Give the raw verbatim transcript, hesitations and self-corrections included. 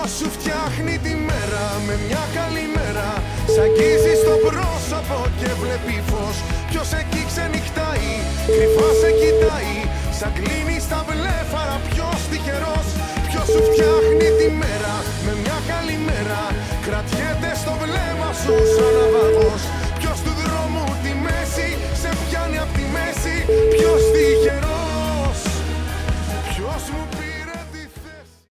σου φτιάχνει τη μέρα με μια καλή μέρα. Σ' αγγίζει στο πρόσωπο και βλέπει φως. Ποιος εκεί ξενυχτάει, κρυφά σε κοιτάει. Σαν κλείνει στα βλέφαρα, ποιος τυχερός.